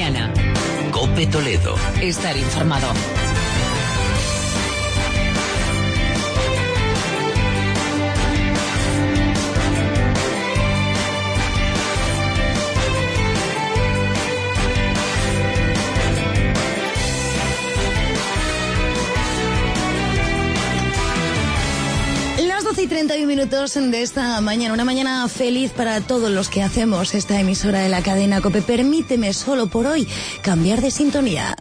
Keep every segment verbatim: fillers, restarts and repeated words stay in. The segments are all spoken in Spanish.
mañana. COPE Toledo. Estar informado. y treinta y uno minutos de esta mañana, una mañana feliz para todos los que hacemos esta emisora de la cadena COPE. Permíteme solo por hoy cambiar de sintonía.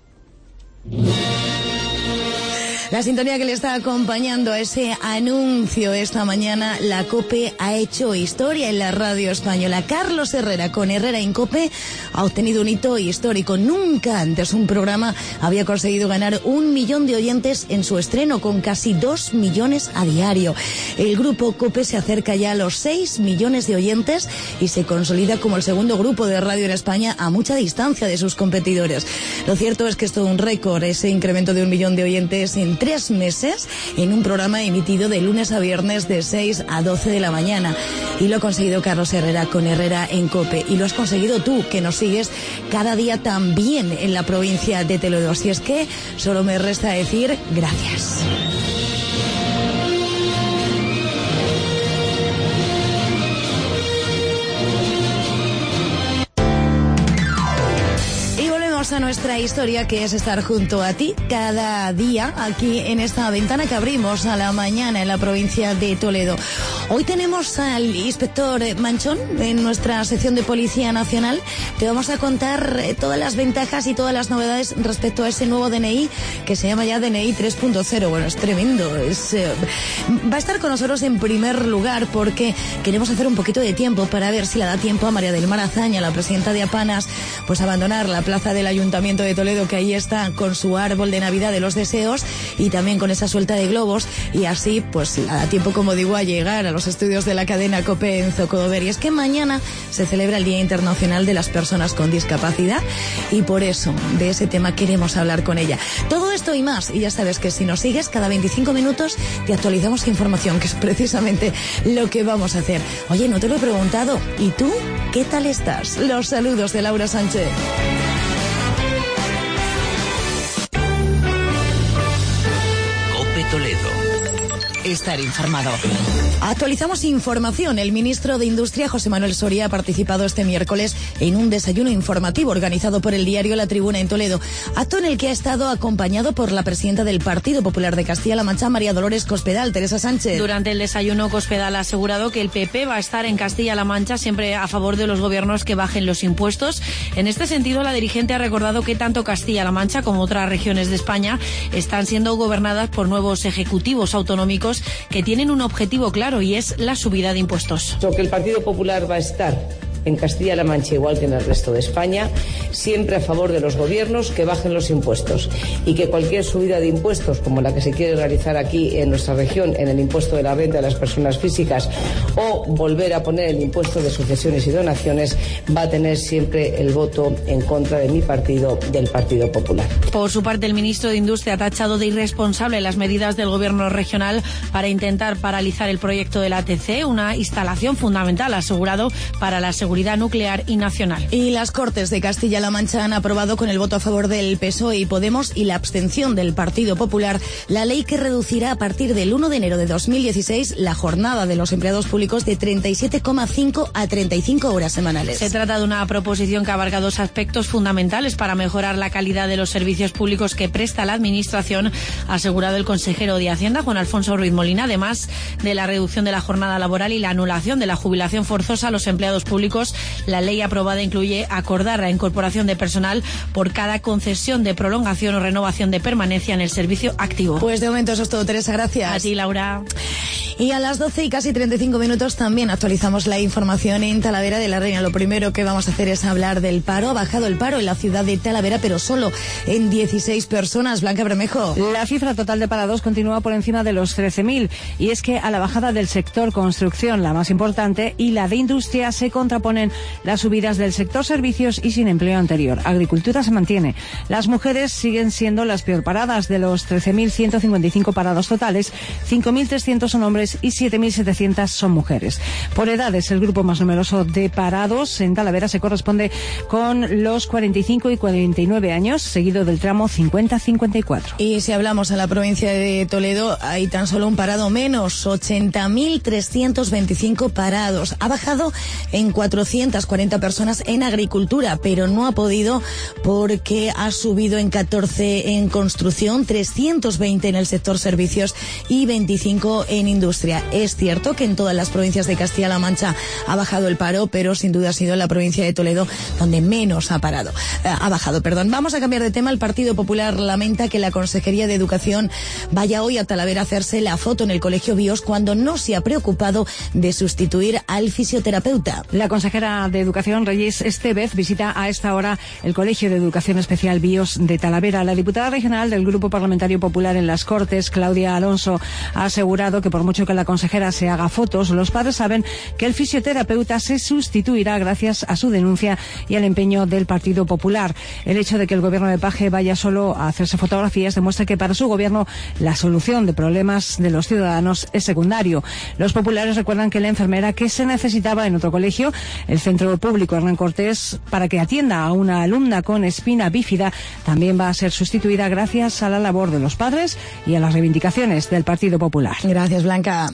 La sintonía que le está acompañando a ese anuncio esta mañana, la COPE ha hecho historia en la radio española. Carlos Herrera, con Herrera en COPE, ha obtenido un hito histórico. Nunca antes un programa había conseguido ganar un millón de oyentes en su estreno, con casi dos millones a diario. El grupo COPE se acerca ya a los seis millones de oyentes y se consolida como el segundo grupo de radio en España a mucha distancia de sus competidores. Lo cierto es que es todo un récord, ese incremento de un millón de oyentes en tres meses en un programa emitido de lunes a viernes de seis a doce de la mañana. Y lo ha conseguido Carlos Herrera con Herrera en COPE. Y lo has conseguido tú, que nos sigues cada día también en la provincia de Toledo. Así es que solo me resta decir gracias. A nuestra historia, que es estar junto a ti cada día aquí en esta ventana que abrimos a la mañana en la provincia de Toledo. Hoy tenemos al inspector Manchón en nuestra sección de Policía Nacional. Te vamos a contar todas las ventajas y todas las novedades respecto a ese nuevo D N I que se llama ya D N I tres punto cero. Bueno, es tremendo. Es, eh, va a estar con nosotros en primer lugar porque queremos hacer un poquito de tiempo para ver si le da tiempo a María del Mar Azaña, la presidenta de APANAS, pues abandonar la plaza del Ayuntamiento de Toledo, que ahí está con su árbol de Navidad de los deseos y también con esa suelta de globos, y así pues le da tiempo, como digo, a llegar a los estudios de la cadena COPE en Zocodover. Y es que mañana se celebra el Día Internacional de las Personas con Discapacidad y por eso de ese tema queremos hablar con ella. Todo esto y más, y ya sabes que si nos sigues cada veinticinco minutos te actualizamos información, que es precisamente lo que vamos a hacer. Oye, no te lo he preguntado, ¿y tú qué tal estás? Los saludos de Laura Sánchez. Toledo. Estar informado. Actualizamos información. El ministro de Industria, José Manuel Soria, ha participado este miércoles en un desayuno informativo organizado por el diario La Tribuna en Toledo, acto en el que ha estado acompañado por la presidenta del Partido Popular de Castilla-La Mancha, María Dolores Cospedal. Teresa Sánchez. Durante el desayuno, Cospedal ha asegurado que el P P va a estar en Castilla-La Mancha siempre a favor de los gobiernos que bajen los impuestos. En este sentido, la dirigente ha recordado que tanto Castilla-La Mancha como otras regiones de España están siendo gobernadas por nuevos ejecutivos autonómicos que tienen un objetivo claro, y es la subida de impuestos. So que el Partido Popular va a estar en Castilla-La Mancha, igual que en el resto de España, siempre a favor de los gobiernos que bajen los impuestos, y que cualquier subida de impuestos, como la que se quiere realizar aquí en nuestra región, en el impuesto de la renta de las personas físicas, o volver a poner el impuesto de sucesiones y donaciones, va a tener siempre el voto en contra de mi partido, del Partido Popular. Por su parte, el ministro de Industria ha tachado de irresponsable las medidas del gobierno regional para intentar paralizar el proyecto del A T C, una instalación fundamental, asegurado, para la seguridad nuclear y nacional. Y las Cortes de Castilla-La Mancha han aprobado con el voto a favor del P S O E y Podemos y la abstención del Partido Popular la ley que reducirá a partir del uno de enero de dos mil dieciséis la jornada de los empleados públicos de treinta y siete coma cinco a treinta y cinco horas semanales. Se trata de una proposición que abarca dos aspectos fundamentales para mejorar la calidad de los servicios públicos que presta la Administración, ha asegurado el consejero de Hacienda, Juan Alfonso Ruiz Molina, además de la reducción de la jornada laboral y la anulación de la jubilación forzosa a los empleados públicos. La ley aprobada incluye acordar la incorporación de personal por cada concesión de prolongación o renovación de permanencia en el servicio activo. Pues de momento eso es todo, Teresa, gracias. A ti, Laura. Y a las doce y casi treinta y cinco minutos también actualizamos la información en Talavera de la Reina. Lo primero que vamos a hacer es hablar del paro. Ha bajado el paro en la ciudad de Talavera, pero solo en dieciséis personas. Blanca Bermejo. La cifra total de parados continúa por encima de los trece mil, y es que a la bajada del sector construcción, la más importante, y la de industria se contraponen las subidas del sector servicios y sin empleo anterior. Agricultura se mantiene. Las mujeres siguen siendo las peor paradas. De los trece mil ciento cincuenta y cinco parados totales, cinco mil trescientos son hombres hombres y siete mil setecientos son mujeres. Por edades, el grupo más numeroso de parados en Talavera se corresponde con los cuarenta y cinco y cuarenta y nueve años, seguido del tramo cincuenta a cincuenta y cuatro. Y si hablamos en la provincia de Toledo, hay tan solo un parado menos, ochenta mil trescientos veinticinco parados. Ha bajado en cuatrocientas cuarenta personas en agricultura, pero no ha podido porque ha subido en catorce en construcción, trescientos veinte en el sector servicios y veinticinco en industria. Es cierto que en todas las provincias de Castilla-La Mancha ha bajado el paro, pero sin duda ha sido en la provincia de Toledo donde menos ha parado, eh, ha bajado, perdón. Vamos a cambiar de tema. El Partido Popular lamenta que la Consejería de Educación vaya hoy a Talavera a hacerse la foto en el Colegio BIOS cuando no se ha preocupado de sustituir al fisioterapeuta. La consejera de Educación, Reyes Estevez, visita a esta hora el Colegio de Educación Especial BIOS de Talavera. La diputada regional del Grupo Parlamentario Popular en las Cortes, Claudia Alonso, ha asegurado que por mucho que la consejera se haga fotos, los padres saben que el fisioterapeuta se sustituirá gracias a su denuncia y al empeño del Partido Popular. El hecho de que el gobierno de Paje vaya solo a hacerse fotografías demuestra que para su gobierno la solución de problemas de los ciudadanos es secundario. Los populares recuerdan que la enfermera que se necesitaba en otro colegio, el Centro Público Hernán Cortés, para que atienda a una alumna con espina bífida, también va a ser sustituida gracias a la labor de los padres y a las reivindicaciones del Partido Popular. Gracias, Blanca.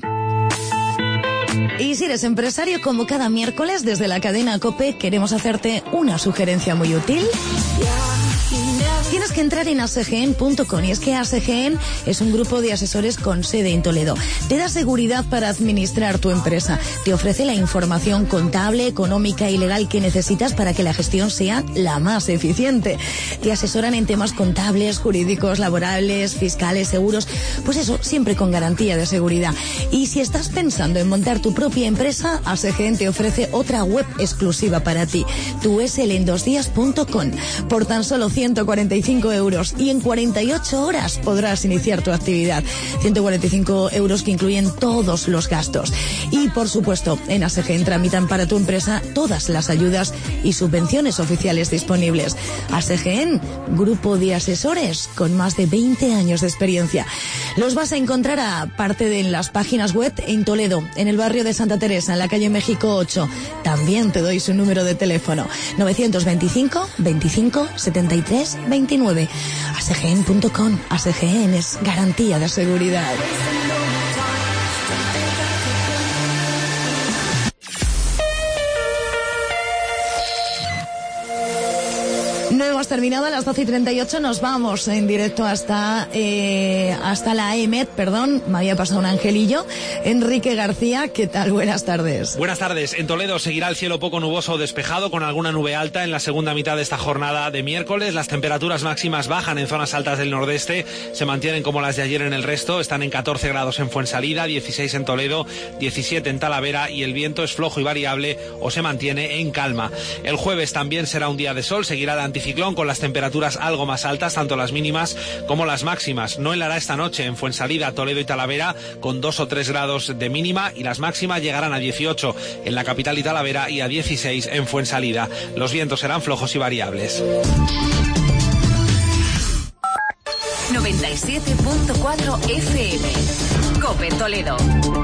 Y si eres empresario, como cada miércoles desde la cadena COPE, queremos hacerte una sugerencia muy útil. Tienes que entrar en a s g n punto com, y es que A S G N es un grupo de asesores con sede en Toledo. Te da seguridad para administrar tu empresa. Te ofrece la información contable, económica y legal que necesitas para que la gestión sea la más eficiente. Te asesoran en temas contables, jurídicos, laborales, fiscales, seguros. Pues eso, siempre con garantía de seguridad. Y si estás pensando en montar tu propia empresa, A S G N te ofrece otra web exclusiva para ti, tu s l en dos días punto com. Por tan solo ciento cuarenta y cinco euros y en cuarenta y ocho horas podrás iniciar tu actividad. ciento cuarenta y cinco euros que incluyen todos los gastos. Y por supuesto, en A S G N tramitan para tu empresa todas las ayudas y subvenciones oficiales disponibles. A S G N, grupo de asesores con más de veinte años de experiencia. Los vas a encontrar aparte de en las páginas web en Toledo, en el barrio de Santa Teresa, en la calle México ocho. También te doy su número de teléfono, novecientos veinticinco veinticinco setenta y tres veintinueve. A S G N punto com. A S G N es garantía de seguridad. No hemos terminado, a las doce y treinta y ocho nos vamos en directo hasta eh, hasta la E M E T, perdón, me había pasado un angelillo. Enrique García, ¿qué tal? Buenas tardes. Buenas tardes. En Toledo seguirá el cielo poco nuboso o despejado con alguna nube alta en la segunda mitad de esta jornada de miércoles. Las temperaturas máximas bajan en zonas altas del nordeste, se mantienen como las de ayer en el resto, están en catorce grados en Fuensalida, dieciséis en Toledo, diecisiete en Talavera y el viento es flojo y variable o se mantiene en calma. El jueves también será un día de sol, seguirá el anticiclón con las temperaturas algo más altas, tanto las mínimas como las máximas. No helará esta noche en Fuensalida, Toledo y Talavera con dos o tres grados de mínima y las máximas llegarán a dieciocho en la capital y Talavera y a dieciséis en Fuensalida. Los vientos serán flojos y variables. noventa y siete punto cuatro F M. COPE Toledo.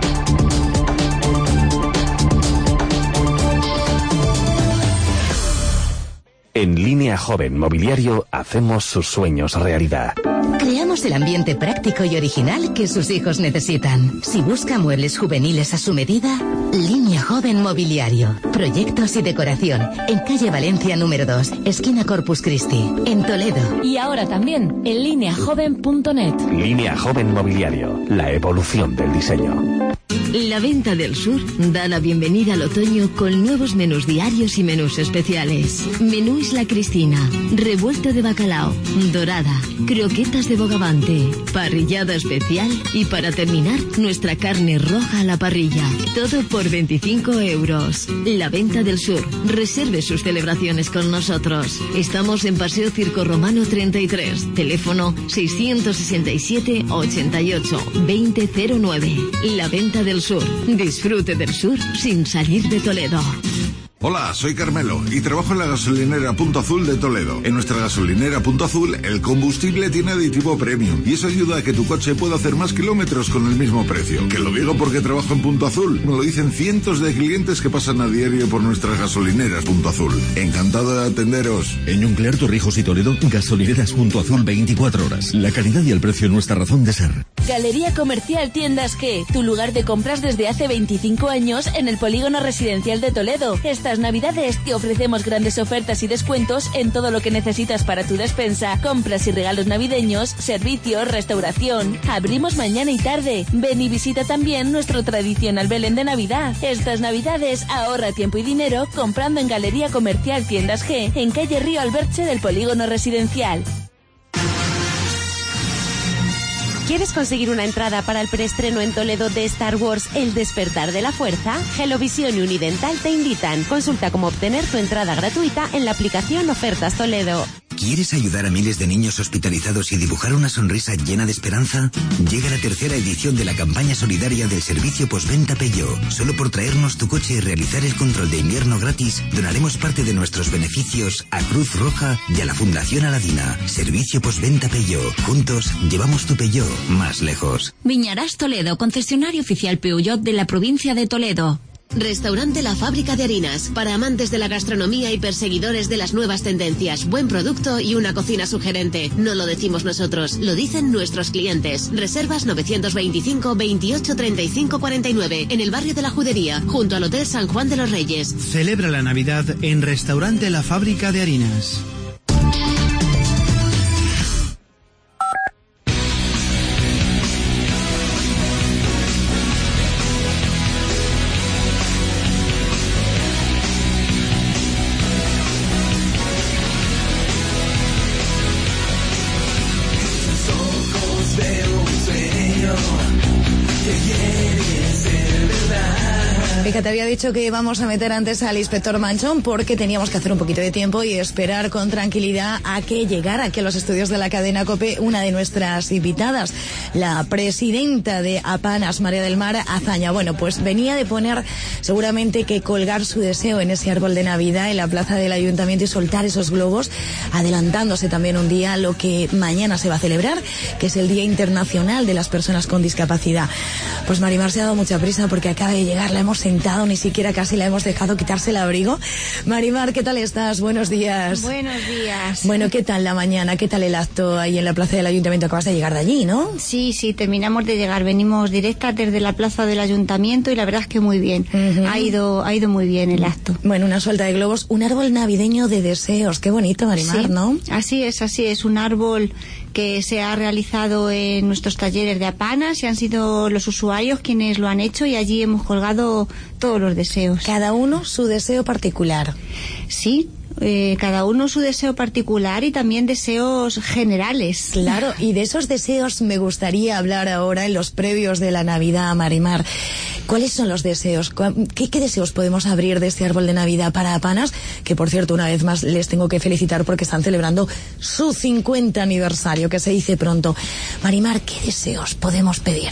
En Línea Joven Mobiliario hacemos sus sueños realidad. Creamos el ambiente práctico y original que sus hijos necesitan. Si busca muebles juveniles a su medida, Línea Joven Mobiliario. Proyectos y decoración. En calle Valencia número dos, esquina Corpus Christi, en Toledo. Y ahora también en línea joven punto net. Línea Joven Mobiliario. La evolución del diseño. La Venta del Sur da la bienvenida al otoño con nuevos menús diarios y menús especiales. Menú Isla Cristina, revuelto de bacalao, dorada, croquetas de bogavante, parrillada especial y para terminar, nuestra carne roja a la parrilla. Todo por veinticinco euros. La Venta del Sur. Reserve sus celebraciones con nosotros. Estamos en Paseo Circo Romano treinta y tres. Teléfono seiscientos sesenta y siete ochenta y ocho veinte cero nueve. La Venta del Sur. Disfrute del sur sin salir de Toledo. Hola, soy Carmelo y trabajo en la gasolinera Punto Azul de Toledo. En nuestra gasolinera Punto Azul, el combustible tiene aditivo premium y eso ayuda a que tu coche pueda hacer más kilómetros con el mismo precio. Que lo digo porque trabajo en Punto Azul. Me lo dicen cientos de clientes que pasan a diario por nuestras gasolineras Punto Azul. Encantado de atenderos. En Yunclear, Torrijos y Toledo, gasolineras Punto Azul veinticuatro horas. La calidad y el precio nuestra razón de ser. Galería Comercial Tiendas G, tu lugar de compras desde hace veinticinco años en el polígono residencial de Toledo. Estas Navidades te ofrecemos grandes ofertas y descuentos en todo lo que necesitas para tu despensa, compras y regalos navideños, servicios, restauración. Abrimos mañana y tarde. Ven y visita también nuestro tradicional Belén de Navidad. Estas Navidades ahorra tiempo y dinero comprando en Galería Comercial Tiendas G, en calle Río Alberche del polígono residencial. ¿Quieres conseguir una entrada para el preestreno en Toledo de Star Wars El Despertar de la Fuerza? Gelovisión y Unidental te invitan. Consulta cómo obtener tu entrada gratuita en la aplicación Ofertas Toledo. ¿Quieres ayudar a miles de niños hospitalizados y dibujar una sonrisa llena de esperanza? Llega la tercera edición de la campaña solidaria del servicio postventa Peugeot. Solo por traernos tu coche y realizar el control de invierno gratis, donaremos parte de nuestros beneficios a Cruz Roja y a la Fundación Aladina. Servicio postventa Peugeot. Juntos llevamos tu Peugeot más lejos. Viñarás Toledo, concesionario oficial Peugeot de la provincia de Toledo. Restaurante La Fábrica de Harinas, para amantes de la gastronomía y perseguidores de las nuevas tendencias. Buen producto y una cocina sugerente. No lo decimos nosotros, lo dicen nuestros clientes. Reservas novecientos veinticinco, veintiocho, treinta y cinco, cuarenta y nueve, en el barrio de la Judería, junto al Hotel San Juan de los Reyes. Celebra la Navidad en Restaurante La Fábrica de Harinas. Te había dicho que íbamos a meter antes al inspector Manchón porque teníamos que hacer un poquito de tiempo y esperar con tranquilidad a que llegara aquí a los estudios de la cadena COPE una de nuestras invitadas, la presidenta de APANAS, María del Mar Azaña. Bueno, pues venía de poner seguramente que colgar su deseo en ese árbol de Navidad en la plaza del Ayuntamiento y soltar esos globos, adelantándose también un día a lo que mañana se va a celebrar, que es el Día Internacional de las Personas con Discapacidad. Pues Marimar se ha dado mucha prisa porque acaba de llegar, la hemos sentado, ni siquiera casi la hemos dejado quitarse el abrigo. Marimar, ¿qué tal estás? Buenos días. Buenos días. Bueno, ¿qué tal la mañana? ¿Qué tal el acto ahí en la plaza del Ayuntamiento? Acabas de llegar de allí, ¿no? Sí, sí, terminamos de llegar. Venimos directas desde la plaza del Ayuntamiento y la verdad es que muy bien. Uh-huh. Ha ido, ha ido muy bien el acto. Bueno, una suelta de globos, un árbol navideño de deseos. Qué bonito, Marimar, sí, ¿no? Así es, así es. Un árbol que se ha realizado en nuestros talleres de APANAS y han sido los usuarios quienes lo han hecho y allí hemos colgado todos los deseos. Cada uno su deseo particular. Sí, eh, cada uno su deseo particular y también deseos generales. Claro, y de esos deseos me gustaría hablar ahora en los previos de la Navidad, Marimar. ¿Cuáles son los deseos? ¿Qué, qué deseos podemos abrir de este árbol de Navidad para APANAS? Que, por cierto, una vez más les tengo que felicitar porque están celebrando su cincuenta aniversario, que se dice pronto. Marimar, ¿qué deseos podemos pedir?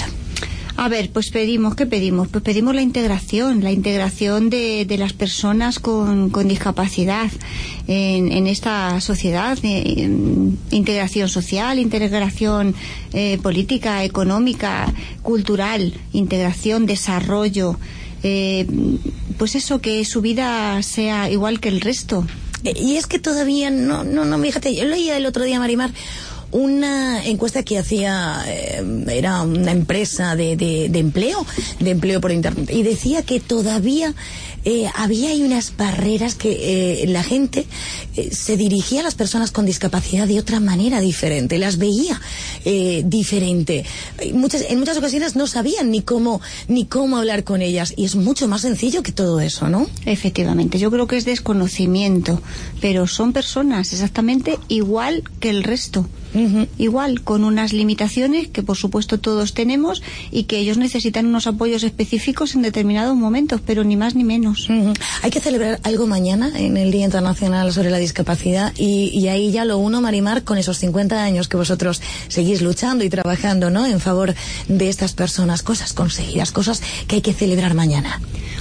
A ver, pues pedimos, ¿qué pedimos? Pues pedimos la integración, la integración de, de las personas con, con discapacidad en, en esta sociedad, eh, integración social, integración eh, política, económica, cultural, integración, desarrollo, eh, pues eso, que su vida sea igual que el resto. Y es que todavía no, no, no, fíjate, yo leía el otro día, Marimar, una encuesta que hacía, eh, era una empresa de, de, de empleo, de empleo por internet, y decía que todavía eh, había ahí unas barreras que eh, la gente eh, se dirigía a las personas con discapacidad de otra manera diferente, las veía eh, diferente. Muchas, en muchas ocasiones no sabían ni cómo, ni cómo hablar con ellas, y es mucho más sencillo que todo eso, ¿no? Efectivamente, yo creo que es desconocimiento, pero son personas exactamente igual que el resto. Uh-huh. Igual, con unas limitaciones que por supuesto todos tenemos y que ellos necesitan unos apoyos específicos en determinados momentos, pero ni más ni menos. Uh-huh. Hay que celebrar algo mañana en el Día Internacional sobre la Discapacidad y, y ahí ya lo uno, Marimar, con esos cincuenta años que vosotros seguís luchando y trabajando, ¿no?, en favor de estas personas, cosas conseguidas, cosas que hay que celebrar mañana.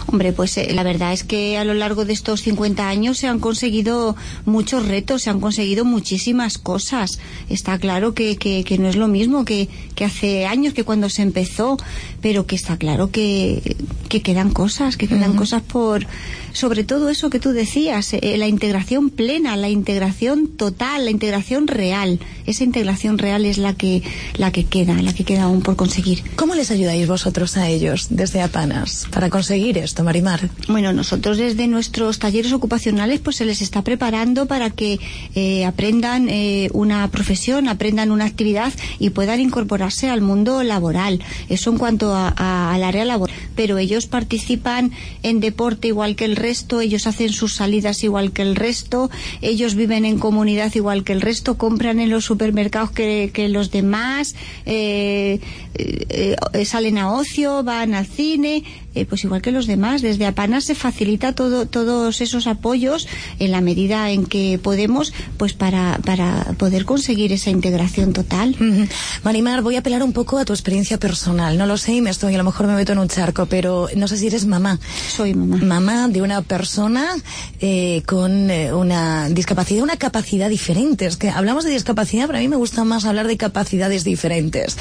Hombre, pues eh, la verdad es que a lo largo de estos cincuenta años se han conseguido muchos retos, se han conseguido muchísimas cosas. Está claro que, que, que no es lo mismo que, que hace años, que cuando se empezó, pero que está claro que, que quedan cosas, que quedan uh-huh. cosas por... Sobre todo eso que tú decías, eh, la integración plena, la integración total, la integración real. Esa integración real es la que la que queda, la que queda aún por conseguir. ¿Cómo les ayudáis vosotros a ellos desde Apanas para conseguir esto, Marimar? Bueno, nosotros desde nuestros talleres ocupacionales pues se les está preparando para que eh, aprendan eh, una profesión, aprendan una actividad y puedan incorporarse al mundo laboral. Eso en cuanto a, a, al área laboral. Pero ellos participan en deporte igual que el resto, ellos hacen sus salidas igual que el resto, ellos viven en comunidad igual que el resto, compran en los supermercados que, que los demás, eh, eh, eh, salen a ocio, van al cine, eh, pues igual que los demás. Desde Apanas se facilita todo, todos esos apoyos en la medida en que podemos, pues para, para poder conseguir esa integración total. Uh-huh. Marimar, voy a apelar un poco a tu experiencia personal. No lo sé y me estoy, a lo mejor me meto en un charco, pero no sé si eres mamá. Soy mamá. Mamá de una persona eh, con eh, una discapacidad, una capacidad diferente. Es que hablamos de discapacidad, pero a mí me gusta más hablar de capacidades diferentes.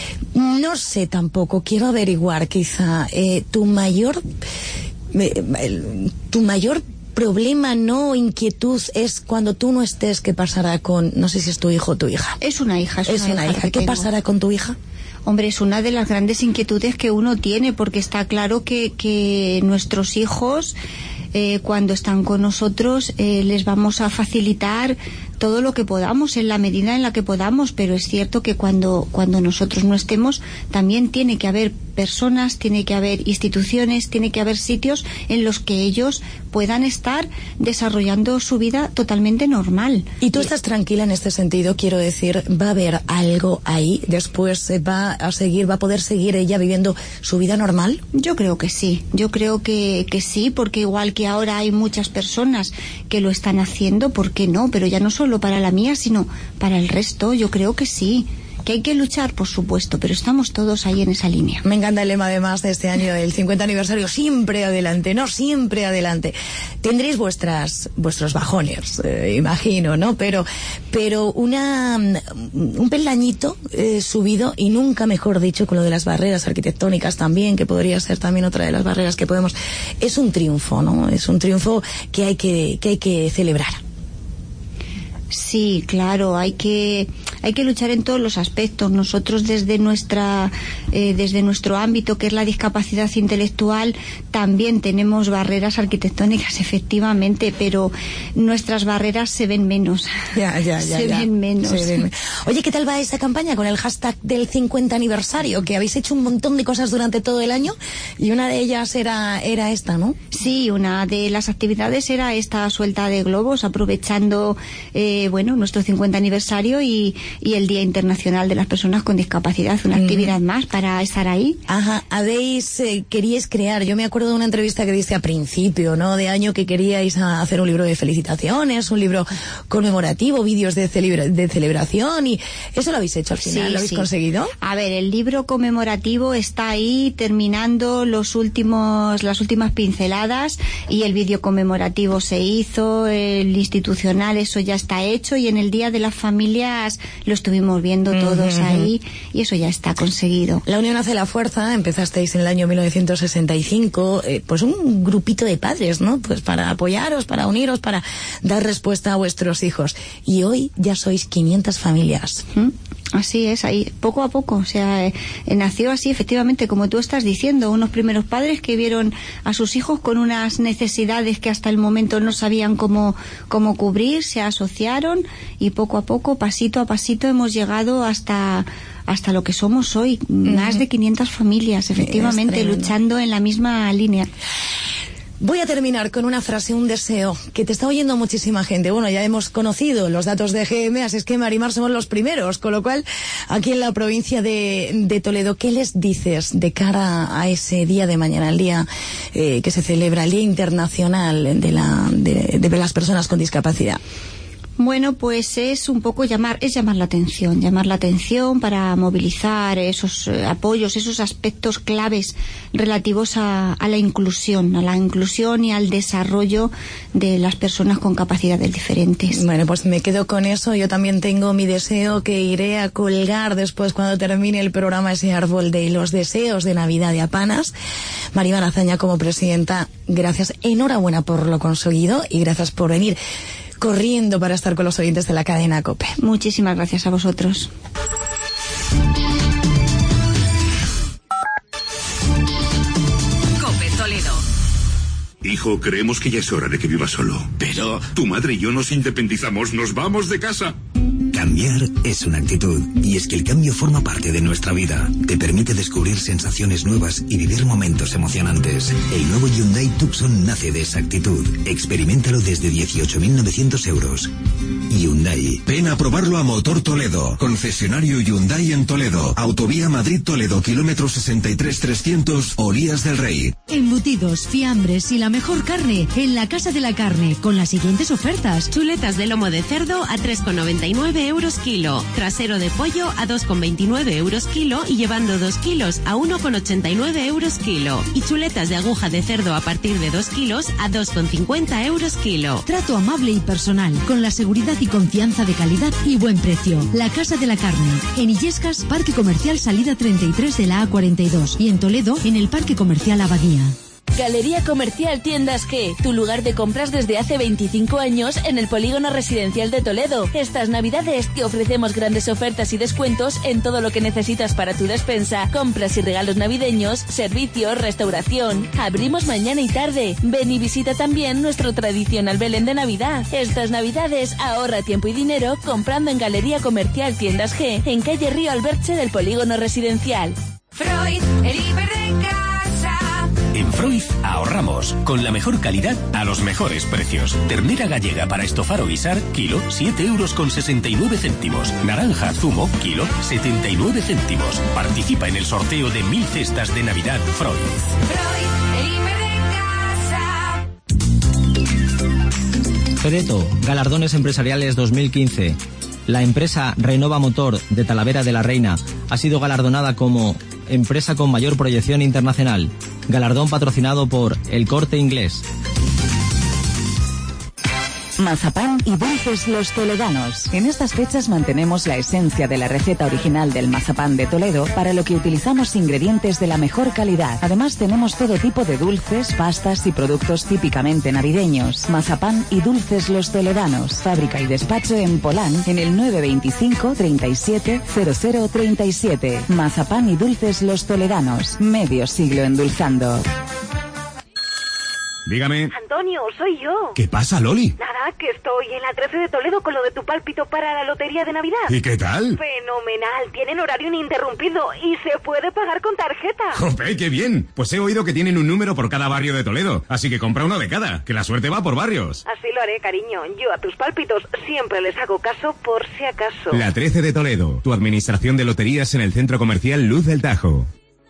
No sé tampoco, quiero averiguar quizá eh, tu mayor eh, el, tu mayor problema, no inquietud, es cuando tú no estés, ¿qué pasará con, no sé si es tu hijo o tu hija? Es una hija, es, es una, una hija. hija. ¿Qué pasará con tu hija? Hombre, es una de las grandes inquietudes que uno tiene, porque está claro que, que nuestros hijos, eh, cuando están con nosotros, eh, les vamos a facilitar todo lo que podamos, en la medida en la que podamos, pero es cierto que cuando, cuando nosotros no estemos, también tiene que haber personas, tiene que haber instituciones, tiene que haber sitios en los que ellos puedan estar desarrollando su vida totalmente normal. Y tú estás tranquila en este sentido, quiero decir, ¿va a haber algo ahí? ¿Después va a seguir, va a poder seguir ella viviendo su vida normal? Yo creo que sí, yo creo que, que sí, porque igual que ahora hay muchas personas que lo están haciendo, ¿por qué no? Pero ya no solo para la mía, sino para el resto, yo creo que sí. Que hay que luchar, por supuesto, pero estamos todos ahí en esa línea. Me encanta el lema además de este año, el cincuenta aniversario, siempre adelante, no siempre adelante. Tendréis vuestras vuestros bajones, eh, imagino, ¿no? Pero pero una un peldañito eh, subido, y nunca mejor dicho, con lo de las barreras arquitectónicas también, que podría ser también otra de las barreras que podemos. Es un triunfo, ¿no? Es un triunfo que hay que que hay que celebrar. Sí, claro, hay que hay que luchar en todos los aspectos. Nosotros desde nuestra eh, desde nuestro ámbito, que es la discapacidad intelectual, también tenemos barreras arquitectónicas, efectivamente, pero nuestras barreras se ven menos. Ya, ya, ya. se ya. ven menos. Se ven. Oye, ¿qué tal va esa campaña con el hashtag del cincuenta aniversario? Que habéis hecho un montón de cosas durante todo el año y una de ellas era era esta, ¿no? Sí, una de las actividades era esta suelta de globos, aprovechando eh, bueno, nuestro cincuenta aniversario y, y el Día Internacional de las Personas con Discapacidad, una mm. actividad más para estar ahí. Ajá, habéis, eh, queríais crear, yo me acuerdo de una entrevista que diste a principio, ¿no?, de año, que queríais a, hacer un libro de felicitaciones, un libro conmemorativo, vídeos de, celebra, de celebración, y eso lo habéis hecho al final, sí, ¿lo habéis sí. conseguido? A ver, el libro conmemorativo está ahí terminando los últimos, las últimas pinceladas, y el vídeo conmemorativo se hizo, el institucional, eso ya está hecho, y en el Día de las Familias lo estuvimos viendo todos uh-huh. ahí, y eso ya está conseguido. La unión hace la fuerza. Empezasteis en el año mil novecientos sesenta y cinco, eh, pues un grupito de padres, ¿no?, pues para apoyaros, para uniros, para dar respuesta a vuestros hijos, y hoy ya sois quinientas familias. ¿Mm? Así es, ahí poco a poco, o sea, eh, nació así, efectivamente, como tú estás diciendo, unos primeros padres que vieron a sus hijos con unas necesidades que hasta el momento no sabían cómo, cómo cubrir, se asociaron, y poco a poco, pasito a pasito, hemos llegado hasta hasta lo que somos hoy, uh-huh. más de quinientas familias, efectivamente, luchando en la misma línea. Voy a terminar con una frase, un deseo, que te está oyendo muchísima gente. Bueno, ya hemos conocido los datos de G M, así es que, Marimar, somos los primeros, con lo cual, aquí en la provincia de, de Toledo, ¿qué les dices de cara a ese día de mañana, el día eh, que se celebra, el Día Internacional de, la, de, de las Personas con Discapacidad? Bueno, pues es un poco llamar, es llamar la atención, llamar la atención para movilizar esos eh, apoyos, esos aspectos claves relativos a, a la inclusión, a la inclusión y al desarrollo de las personas con capacidades diferentes. Bueno, pues me quedo con eso. Yo también tengo mi deseo que iré a colgar después cuando termine el programa, ese árbol de los deseos de Navidad de Apanas. Maribel Azaña, como presidenta, gracias, enhorabuena por lo conseguido y gracias por venir corriendo para estar con los oyentes de la cadena COPE. Muchísimas gracias a vosotros. COPE Toledo. Hijo, creemos que ya es hora de que vivas solo. Pero tu madre y yo nos independizamos, nos vamos de casa. Cambiar es una actitud, y es que el cambio forma parte de nuestra vida. Te permite descubrir sensaciones nuevas y vivir momentos emocionantes. El nuevo Hyundai Tucson nace de esa actitud. Experiméntalo desde dieciocho mil novecientos euros. Hyundai. Ven a probarlo a Motor Toledo, concesionario Hyundai en Toledo, Autovía Madrid-Toledo, kilómetro sesenta y tres trescientos, Olías del Rey. Embutidos, fiambres y la mejor carne en la Casa de la Carne, con las siguientes ofertas. Chuletas de lomo de cerdo a tres con noventa y nueve euros kilo, trasero de pollo a dos con veintinueve euros kilo y llevando dos kilos a uno con ochenta y nueve euros kilo, y chuletas de aguja de cerdo a partir de dos kilos a dos con cincuenta euros kilo. Trato amable y personal, con la seguridad y confianza de calidad y buen precio. La Casa de la Carne, en Illescas, Parque Comercial Salida treinta y tres de la A cuarenta y dos, y en Toledo, en el Parque Comercial Abadía. Galería Comercial Tiendas G, tu lugar de compras desde hace veinticinco años en el Polígono Residencial de Toledo. Estas Navidades te ofrecemos grandes ofertas y descuentos en todo lo que necesitas para tu despensa, compras y regalos navideños, servicios, restauración. Abrimos mañana y tarde. Ven y visita también nuestro tradicional Belén de Navidad. Estas Navidades ahorra tiempo y dinero comprando en Galería Comercial Tiendas G, en calle Río Alberche del Polígono Residencial. Freud, el hiper de casa. En Freud ahorramos con la mejor calidad a los mejores precios. Ternera gallega para estofar o guisar, kilo, siete euros con sesenta y nueve céntimos. Naranja zumo, kilo, setenta y nueve céntimos. Participa en el sorteo de mil cestas de Navidad Freud. Freud, el hiper de casa. Fedeto, Galardones Empresariales dos mil quince. La empresa Renova Motor de Talavera de la Reina ha sido galardonada como empresa con mayor proyección internacional. Galardón patrocinado por El Corte Inglés. Mazapán y dulces Los Toledanos. En estas fechas mantenemos la esencia de la receta original del mazapán de Toledo, para lo que utilizamos ingredientes de la mejor calidad. Además tenemos todo tipo de dulces, pastas y productos típicamente navideños. Mazapán y dulces Los Toledanos. Fábrica y despacho en Polán, en el nueve veinticinco treinta y siete cero cero treinta y siete. Mazapán y dulces Los Toledanos. Medio siglo endulzando. Dígame. Antonio, soy yo. ¿Qué pasa, Loli? Nada, que estoy en la trece de Toledo con lo de tu pálpito para la lotería de Navidad. ¿Y qué tal? Fenomenal, tienen horario ininterrumpido y se puede pagar con tarjeta. ¡Jope, qué bien! Pues he oído que tienen un número por cada barrio de Toledo, así que compra uno de cada, que la suerte va por barrios. Así lo haré, cariño. Yo a tus pálpitos siempre les hago caso por si acaso. La trece de Toledo, tu administración de loterías en el centro comercial Luz del Tajo.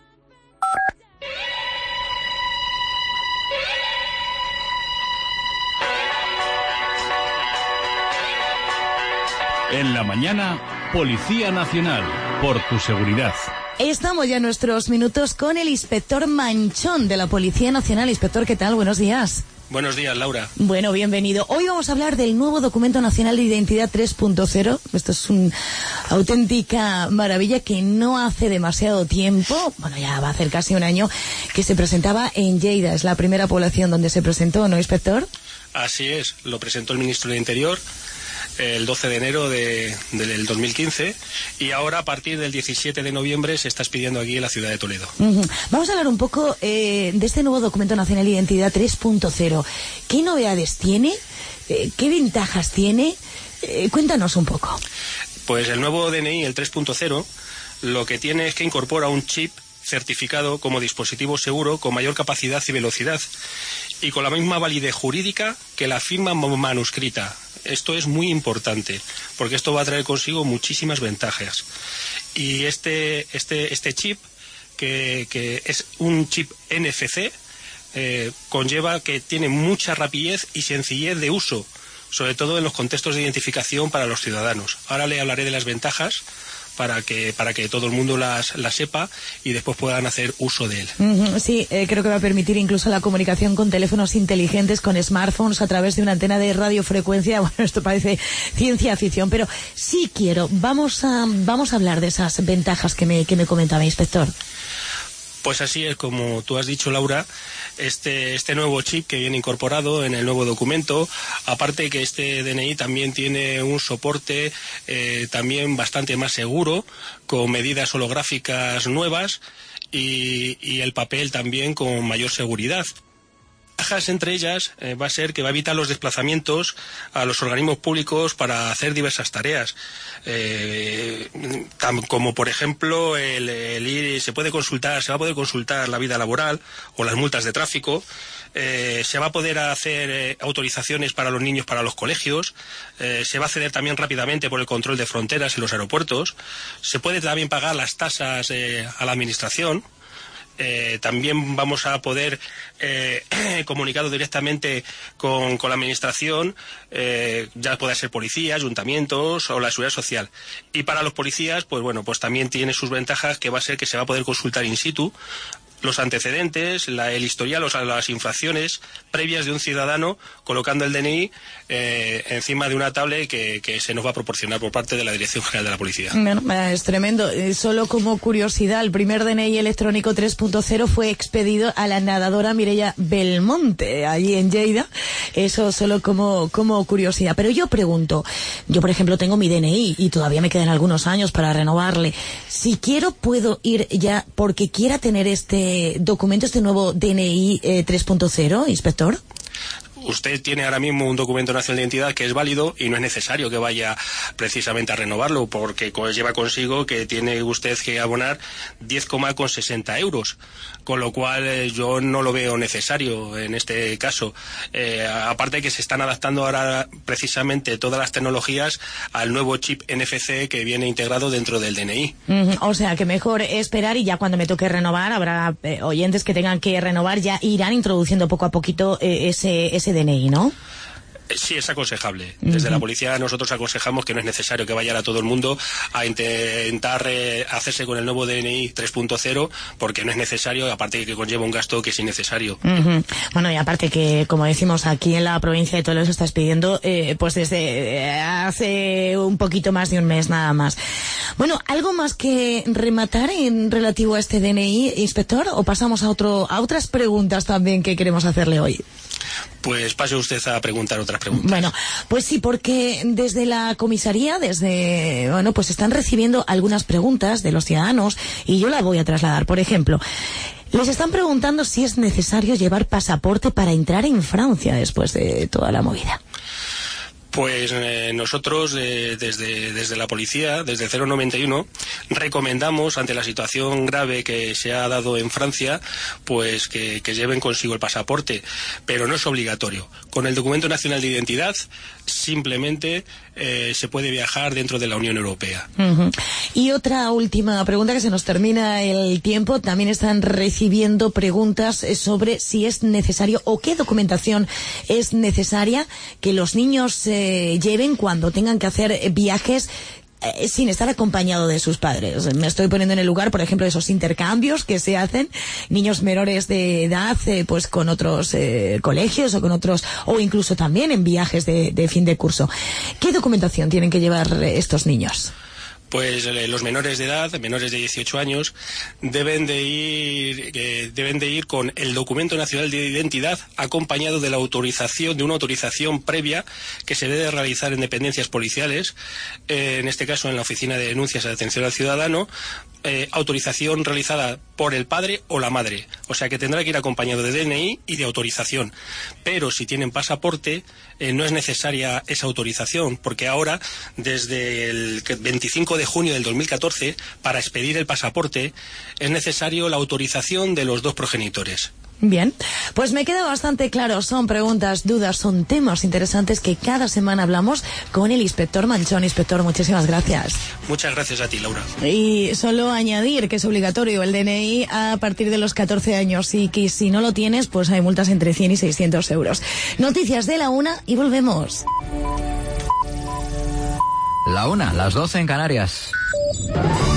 En la mañana, Policía Nacional, por tu seguridad. Estamos ya en nuestros minutos con el inspector Manchón de la Policía Nacional. Inspector, ¿qué tal? Buenos días. Buenos días, Laura. Bueno, bienvenido. Hoy vamos a hablar del nuevo Documento Nacional de Identidad tres punto cero. Esto es una auténtica maravilla que no hace demasiado tiempo, bueno, ya va a hacer casi un año, que se presentaba en Lleida. Es la primera población donde se presentó, ¿no, inspector? Así es, lo presentó el ministro del Interior el doce de enero de, del dos mil quince y ahora a partir del diecisiete de noviembre se está expidiendo aquí en la ciudad de Toledo. Uh-huh. Vamos a hablar un poco eh, de este nuevo Documento Nacional de Identidad tres punto cero. ¿Qué novedades tiene? Eh, ¿Qué ventajas tiene? Eh, cuéntanos un poco. Pues el nuevo D N I, el tres punto cero, lo que tiene es que incorpora un chip certificado como dispositivo seguro con mayor capacidad y velocidad y con la misma validez jurídica que la firma manuscrita. Esto es muy importante porque esto va a traer consigo muchísimas ventajas. Y este, este, este chip, que, que es un chip N F C, eh, conlleva que tiene mucha rapidez y sencillez de uso, sobre todo en los contextos de identificación para los ciudadanos. Ahora le hablaré de las ventajas para que para que todo el mundo las, las sepa y después puedan hacer uso de él. Uh-huh, sí, eh, creo que va a permitir incluso la comunicación con teléfonos inteligentes, con smartphones a través de una antena de radiofrecuencia. Bueno, esto parece ciencia ficción, pero sí quiero, vamos a vamos a hablar de esas ventajas que me, que me comentaba, inspector. Pues así es, como tú has dicho, Laura, este, este nuevo chip que viene incorporado en el nuevo documento, aparte que este D N I también tiene un soporte eh, también bastante más seguro, con medidas holográficas nuevas y, y el papel también con mayor seguridad. Entre ellas eh, va a ser que va a evitar los desplazamientos a los organismos públicos para hacer diversas tareas, eh, tam, como por ejemplo el, el ir, se puede consultar, se va a poder consultar la vida laboral o las multas de tráfico, eh, se va a poder hacer eh, autorizaciones para los niños para los colegios, eh, se va a acceder también rápidamente por el control de fronteras en los aeropuertos, se puede también pagar las tasas eh, a la administración. Eh, también vamos a poder eh, comunicarnos directamente con, con la administración, eh, ya pueda ser policía, ayuntamientos o la seguridad social. Y para los policías, pues bueno, pues también tiene sus ventajas, que va a ser que se va a poder consultar in situ los antecedentes, la, el historial, o sea, las infracciones previas de un ciudadano, colocando el D N I eh, encima de una tablet que, que se nos va a proporcionar por parte de la Dirección General de la Policía. Bueno, es tremendo. Eh, solo como curiosidad, el primer D N I electrónico tres punto cero fue expedido a la nadadora Mireia Belmonte, allí en Lleida. Eso solo como, como curiosidad. Pero yo pregunto, yo por ejemplo tengo mi D N I y todavía me quedan algunos años para renovarle. Si quiero, puedo ir ya porque quiera tener este documento, este nuevo D N I eh, tres punto cero, inspector. Usted tiene ahora mismo un documento nacional de identidad que es válido y no es necesario que vaya precisamente a renovarlo, porque lleva consigo que tiene usted que abonar diez coma sesenta euros, con lo cual eh, yo no lo veo necesario en este caso. Eh, aparte que se están adaptando ahora precisamente todas las tecnologías al nuevo chip N F C que viene integrado dentro del D N I. Mm, o sea que mejor esperar y ya cuando me toque renovar, habrá eh, oyentes que tengan que renovar, ya irán introduciendo poco a poquito eh, ese, ese D N I, ¿no? Sí, es aconsejable. Desde uh-huh. la policía nosotros aconsejamos que no es necesario que vaya a todo el mundo a intentar eh, hacerse con el nuevo D N I tres punto cero, porque no es necesario, aparte que conlleva un gasto que es innecesario. Uh-huh. Bueno, y aparte que, como decimos, aquí en la provincia de Toledo se está expidiendo eh, pues desde eh, hace un poquito más de un mes nada más. Bueno, ¿algo más que rematar en relativo a este D N I, inspector? ¿O pasamos a otro a otras preguntas también que queremos hacerle hoy? Pues pase usted a preguntar otras preguntas. Bueno, pues sí, porque desde la comisaría, desde, bueno, pues están recibiendo algunas preguntas de los ciudadanos y yo las voy a trasladar. Por ejemplo, les están preguntando si es necesario llevar pasaporte para entrar en Francia después de toda la movida. Pues eh, nosotros eh, desde, desde la policía, desde el cero noventa y uno, recomendamos ante la situación grave que se ha dado en Francia, pues que, que lleven consigo el pasaporte, pero no es obligatorio. Con el documento nacional de identidad simplemente eh, se puede viajar dentro de la Unión Europea. Uh-huh. Y otra última pregunta, que se nos termina el tiempo. También están recibiendo preguntas sobre si es necesario o qué documentación es necesaria que los niños eh, lleven cuando tengan que hacer viajes Eh, sin estar acompañado de sus padres. Me estoy poniendo en el lugar, por ejemplo, de esos intercambios que se hacen, niños menores de edad, eh, pues con otros eh, colegios o con otros, o incluso también en viajes de, de fin de curso. ¿Qué documentación tienen que llevar estos niños? Pues eh, los menores de edad, menores de dieciocho años, deben de ir eh, deben de ir con el documento nacional de identidad acompañado de la autorización, de una autorización previa que se debe realizar en dependencias policiales, eh, en este caso en la Oficina de Denuncias de Atención al Ciudadano, eh, autorización realizada por el padre o la madre, o sea que tendrá que ir acompañado de D N I y de autorización. Pero si tienen pasaporte, eh, no es necesaria esa autorización, porque ahora, desde el veinticinco de junio del dos mil catorce, para expedir el pasaporte es necesario la autorización de los dos progenitores. Bien, pues me queda bastante claro, son preguntas, dudas, son temas interesantes que cada semana hablamos con el inspector Manchón. Inspector, muchísimas gracias. Muchas gracias a ti, Laura. Y solo añadir que es obligatorio el D N I a partir de los catorce años y que si no lo tienes, pues hay multas entre cien y seiscientos euros. Noticias de la una y volvemos. La una, las doce en Canarias.